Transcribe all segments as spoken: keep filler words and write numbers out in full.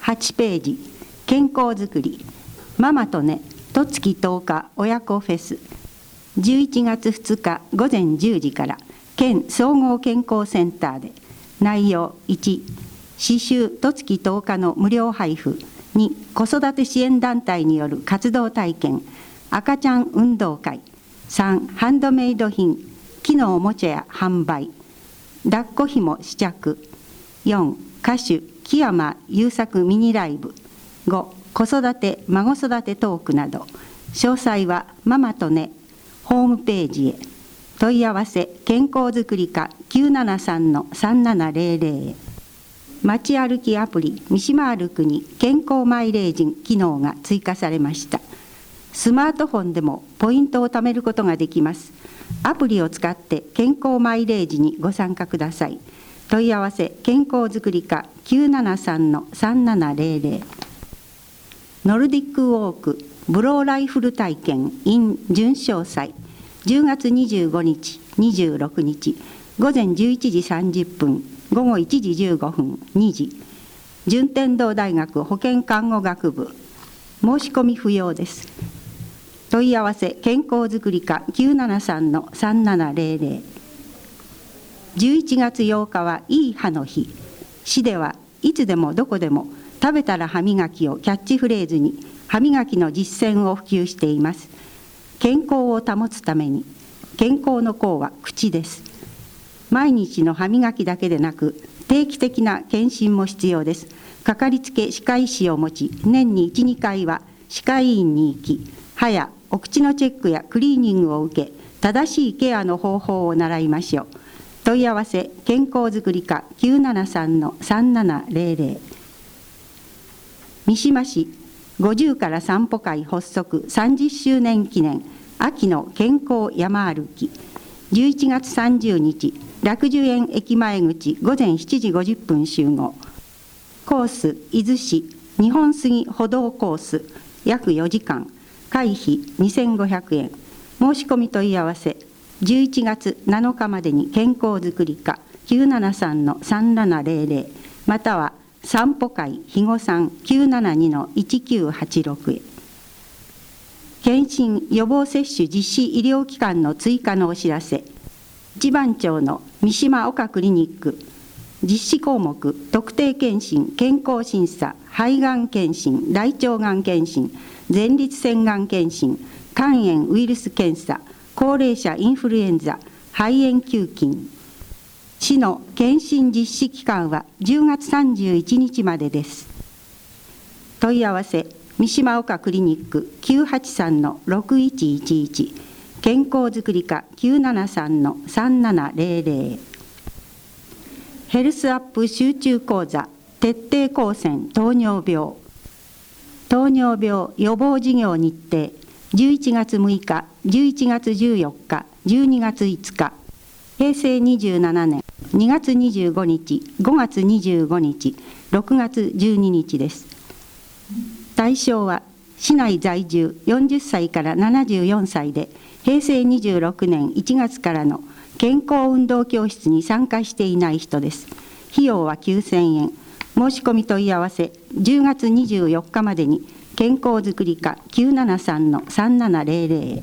はちページ、健康づくり、ママとね、とつきとおか親子フェス、じゅういちがつふつかごぜんじゅうじから県総合健康センターで、内容いち、刺繍とつきとおかの無料配布、に、子育て支援団体による活動体験、赤ちゃん運動会、さん、ハンドメイド品、木のおもちゃや販売、抱っこひも試着、よん、歌手木山優作ミニライブ、ご、子育て孫育てトークなど、詳細はママとねホームページへ。問い合わせ健康づくり課 きゅうななさんのさんななゼロゼロ へ。街歩きアプリ三島歩くに健康マイレージ機能が追加されました。スマートフォンでもポイントを貯めることができます。アプリを使って健康マイレージにご参加ください。問い合わせ健康づくり課 きゅうななさんのさんななゼロゼロ。ノルディックウォークブローライフル体験 in 準詳細、じゅうがつにじゅうごにち、にじゅうろくにち、ごぜんじゅういちじさんじゅっぷん、ごごいちじじゅうごふん、にじ、順天堂大学保健看護学部、申し込み不要です。問い合わせ健康づくり課 きゅうななさんのさんななゼロゼロ。じゅういちがつようかはいい歯の日。市ではいつでもどこでも食べたら歯磨きをキャッチフレーズに歯磨きの実践を普及しています。健康を保つために、健康の功は口です。毎日の歯磨きだけでなく定期的な検診も必要です。かかりつけ歯科医師を持ち、年にいち、にかいは歯科医院に行き、歯やお口のチェックやクリーニングを受け、正しいケアの方法を習いましょう。問い合わせ健康づくり課 きゅうななさんのさんななゼロゼロ。三島市ごじゅうから散歩会発足さんじゅっしゅうねん記念秋の健康山歩き、じゅういちがつさんじゅうにち、楽寿園駅前口ごぜんしちじごじゅっぷん集合。コース伊豆市日本杉歩道コース約よじかん、会費にせんごひゃくえん。申し込み問い合わせじゅういちがつなのかまでに健康づくり課 きゅうななさんのさんななゼロゼロ または散歩会ひごさん きゅうななにのいちきゅうはちろく へ。検診予防接種実施医療機関の追加のお知らせ。一番町の三島岡クリニック、実施項目特定健診、健康審査、肺がん検診、大腸がん検診、前立腺がん検診、肝炎ウイルス検査、高齢者インフルエンザ、肺炎球菌。市の検診実施期間はじゅうがつさんじゅういちにちまでです。問い合わせ三島岡クリニック きゅうはちさんのろくいちいちいち、健康づくり課 きゅうななさんのさんななゼロゼロ。ヘルスアップ集中講座徹底抗戦糖尿病、糖尿病予防事業日程じゅういちがつむいか、じゅういちがつじゅうよっか、じゅうにがついつか、へいせいにじゅうななねんにがつにじゅうごにち、ごがつにじゅうごにち、ろくがつじゅうににちです。対象は市内在住よんじゅっさいからななじゅうよんさいで、へいせいにじゅうろくねんいちがつからの健康運動教室に参加していない人です。費用はきゅうせんえん。申し込み問い合わせじゅうがつにじゅうよっかまでに健康づくり課 きゅうななさんのさんななゼロゼロ へ。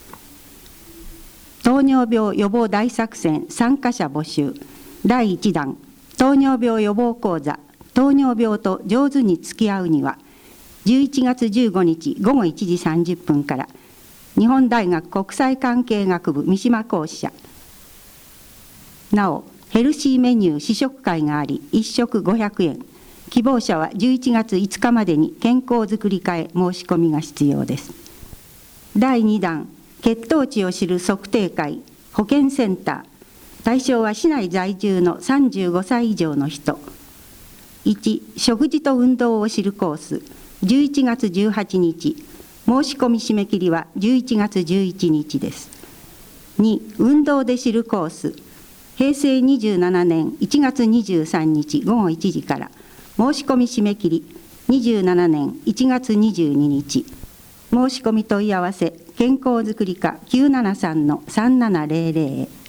糖尿病予防大作戦参加者募集。だいいちだん糖尿病予防講座糖尿病と上手に付き合うには、じゅういちがつじゅうごにちごごいちじさんじゅっぷんから日本大学国際関係学部三島校舎。なおヘルシーメニュー試食会があり、いっしょくごひゃくえん。希望者はじゅういちがついつかまでに健康づくり課へ申し込みが必要です。だいにだん血糖値を知る測定会保健センター。対象は市内在住のさんじゅうごさい以上の人。いち、食事と運動を知るコースじゅういちがつじゅうはちにち。申し込み締め切りはじゅういちがつじゅういちにちです。に、運動で知るコースへいせいにじゅうななねんいちがつにじゅうさんにちごごいちじから、申し込み締め切りにじゅうななねんいちがつにじゅうににち。申し込み問い合わせ健康づくり課 きゅうななさんのさんななゼロゼロ へ。